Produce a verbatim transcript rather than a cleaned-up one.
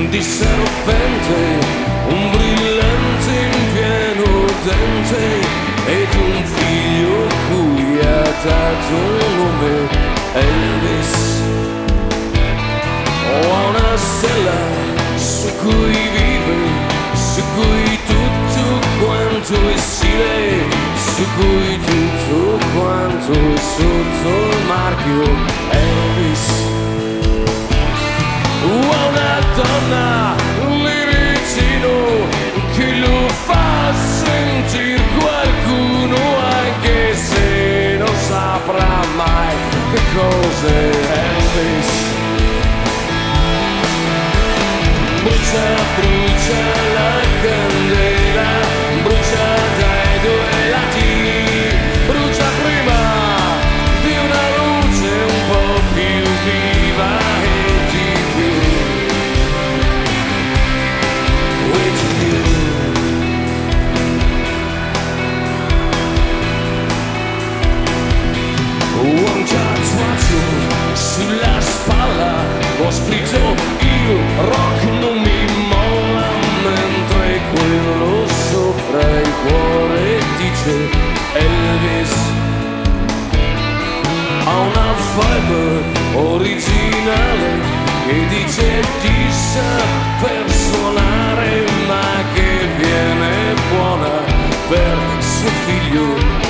di serpente, un brillante in pieno dente ed un figlio cui ha dato un nome, Elvis. Ho una stella su cui vive, su cui tutto quanto è stile, su cui tutto quanto è sotto il marchio Elvis. Ho una donna, un liricino che lo fa sentire qualcuno, anche se non saprà mai che cos'è Elvis. Brucia, brucia la candela, brucia dai due lati, brucia prima di una luce un po' più viva e di più, e di più. Ho un tatuaggio sulla spalla, ho scritto il rock non mi molla, mentre quello sopra il cuore dice Elvis. Ha una fiber originale che dice di saper suonare, ma che viene buona per suo figlio